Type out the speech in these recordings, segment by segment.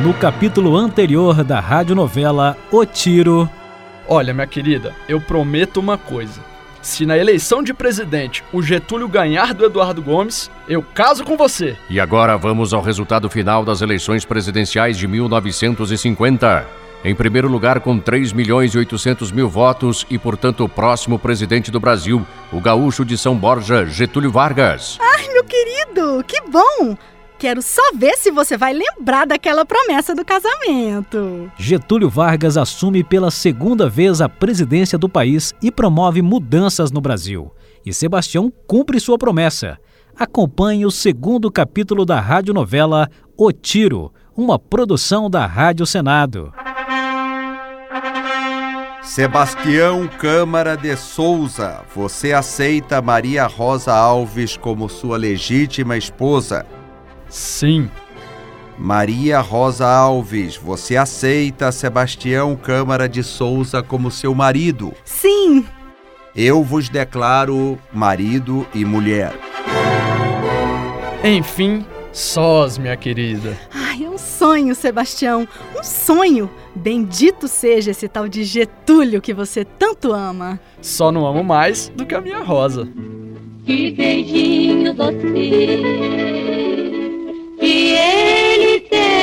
no capítulo anterior da radionovela O Tiro. Olha, minha querida, eu prometo uma coisa. Se na eleição de presidente o Getúlio ganhar do Eduardo Gomes, eu caso com você. E agora vamos ao resultado final das eleições presidenciais de 1950. Em primeiro lugar, com 3.800.000 votos e, portanto, o próximo presidente do Brasil, o gaúcho de São Borja, Getúlio Vargas. Ai, meu querido, que bom! Quero só ver se você vai lembrar daquela promessa do casamento. Getúlio Vargas assume pela segunda vez a presidência do país e promove mudanças no Brasil. E Sebastião cumpre sua promessa. Acompanhe o segundo capítulo da radionovela O Tiro, uma produção da Rádio Senado. Sebastião Câmara de Souza, você aceita Maria Rosa Alves como sua legítima esposa? Sim. Maria Rosa Alves, você aceita Sebastião Câmara de Souza como seu marido? Sim. Eu vos declaro marido e mulher. Enfim, sós, minha querida. Ai, é um sonho, Sebastião, um sonho. Bendito seja esse tal de Getúlio que você tanto ama. Só não amo mais do que a minha Rosa. Que beijinho doce que ele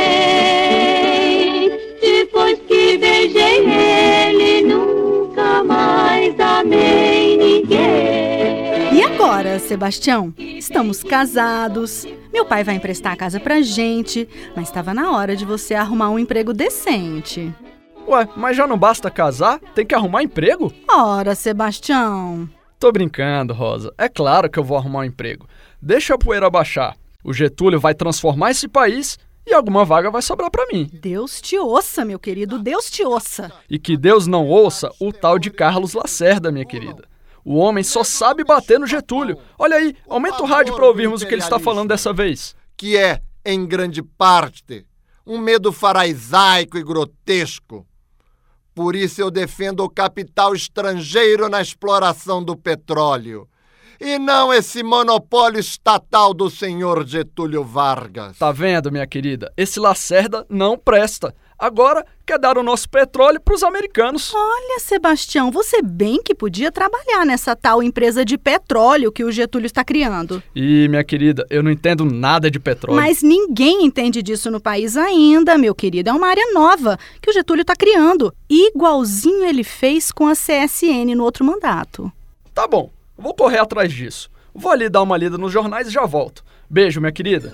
tem. Depois que beijei ele, nunca mais amei ninguém. E agora, Sebastião? Estamos casados. Meu pai vai emprestar a casa pra gente, mas estava na hora de você arrumar um emprego decente. Ué, mas já não basta casar? Tem que arrumar emprego? Ora, Sebastião. Tô brincando, Rosa. É claro que eu vou arrumar um emprego. Deixa a poeira baixar. O Getúlio vai transformar esse país e alguma vaga vai sobrar pra mim. Deus te ouça, meu querido, Deus te ouça. E que Deus não ouça o tal de Carlos Lacerda, minha querida. O homem só sabe bater no Getúlio. Olha aí, aumenta o rádio para ouvirmos o que ele está falando dessa vez. Que é, em grande parte, um medo faraisaico e grotesco. Por isso eu defendo o capital estrangeiro na exploração do petróleo. E não esse monopólio estatal do senhor Getúlio Vargas. Tá vendo, minha querida? Esse Lacerda não presta. Agora quer dar o nosso petróleo para os americanos. Olha, Sebastião, você bem que podia trabalhar nessa tal empresa de petróleo que o Getúlio está criando. Ih, minha querida, eu não entendo nada de petróleo. Mas ninguém entende disso no país ainda, meu querido. É uma área nova que o Getúlio está criando. Igualzinho ele fez com a CSN no outro mandato. Tá bom, vou correr atrás disso. Vou ali dar uma lida nos jornais e já volto. Beijo, minha querida.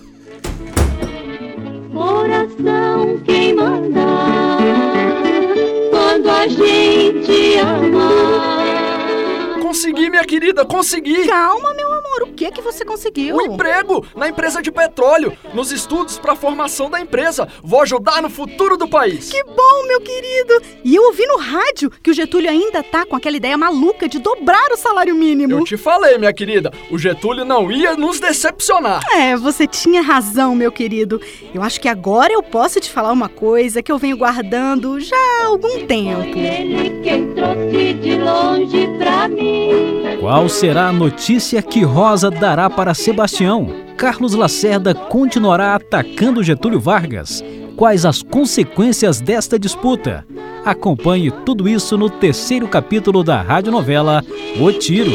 Coração quem manda quando a gente ama. Consegui, minha querida, consegui! Calma, meu amor, o que você conseguiu? Um emprego na empresa de petróleo, nos estudos para a formação da empresa. Vou ajudar no futuro do país. Que bom, meu querido! E eu ouvi no rádio que o Getúlio ainda tá com aquela ideia maluca de dobrar o salário mínimo. Eu te falei, minha querida, o Getúlio não ia nos decepcionar. É, você tinha razão, meu querido. Eu acho que agora eu posso te falar uma coisa que eu venho guardando já há algum tempo. Ele quem trouxe de longe pra mim. Qual será a notícia que Rosa dará para Sebastião? Carlos Lacerda continuará atacando Getúlio Vargas? Quais as consequências desta disputa? Acompanhe tudo isso no terceiro capítulo da radionovela O Tiro.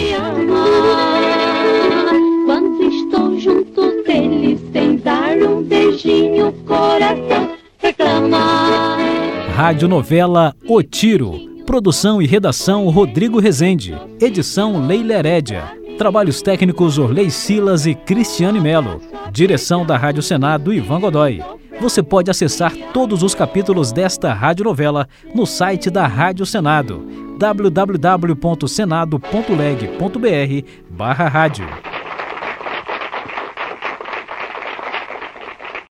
Quando estou junto dele, sem dar um beijinho, o coração reclama. Radionovela O Tiro. Produção e redação Rodrigo Rezende. Edição Leila Herédia. Trabalhos técnicos Orley Silas e Cristiane Melo. Direção da Rádio Senado Ivan Godoy. Você pode acessar todos os capítulos desta radionovela no site da Rádio Senado, www.senado.leg.br/rádio.